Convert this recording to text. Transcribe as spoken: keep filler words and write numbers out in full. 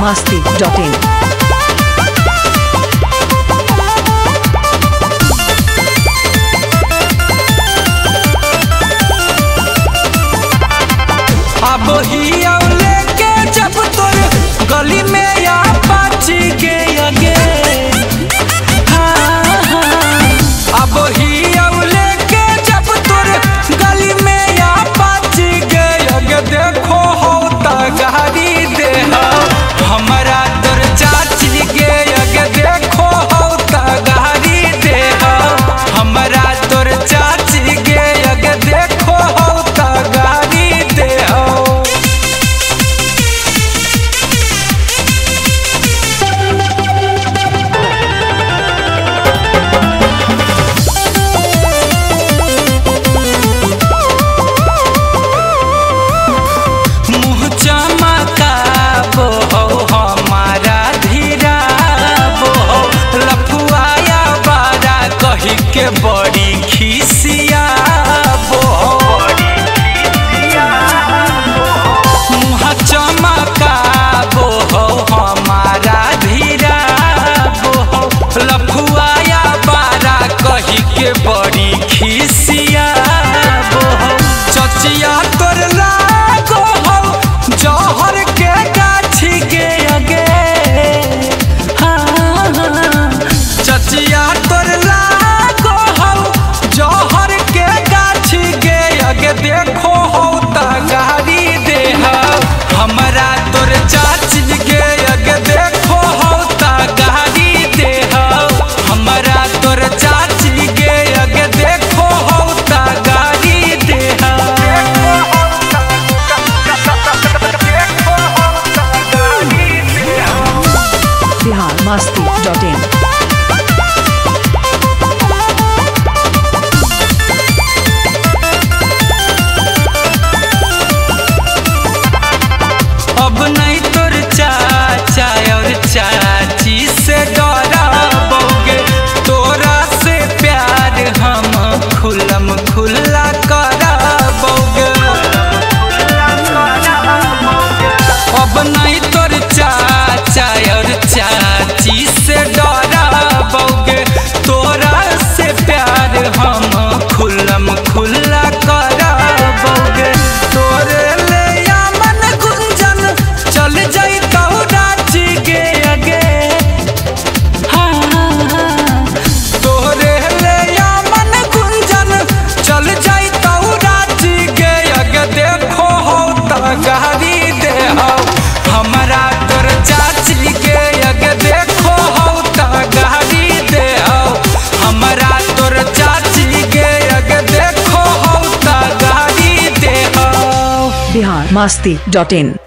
masti dot in. अब ही औले के जब तोर गली में या पाची के अगे हाँ हाँ। अब ही औले के जब तोर गली में या पाची के अगे देखो हो ता गाड़ी दे हमारा तोर चाची के अगे देखो हो ता गाड़ी दे हमारा तोर चाची के अगे देखो हो ता गाड़ी दे के बड़ी खिसिया मुँह चमका बो हमारा धीरा बो लफुआया बारा कही के बड़ी खिसिया बो चचिया तोर लागो हो जहर के गाछी के अगे हाँ हाँ चचिया तोर देखो हो ता गाड़ी दे हमारा तोर चाची के अगे देखो हो ता गाड़ी दे हमारा तोर चाची के अगे देखो हो ता गाड़ी दे Bihar masti dot in. अब नहीं तोर चाचा और चाची से डराबोगे तोरा से प्यार हम खुलम खुला कराबोगे अब नहीं तोर चाचा और चाची से डराबोगे तोरा से प्यार हम खुलम खुला कराबोगे तोरे चल जाई तो रांची के अगे हाँ हाँ तोरे ले मन गुंजन चल जाई तो रांची के अगे देखो हो ता गाड़ी दे हमारा तोर चाची के अगे देखो हो ता गाड़ी दे हमारा तोर चाची के अगे देखो हो ता गाड़ी दे Bihar masti dot in.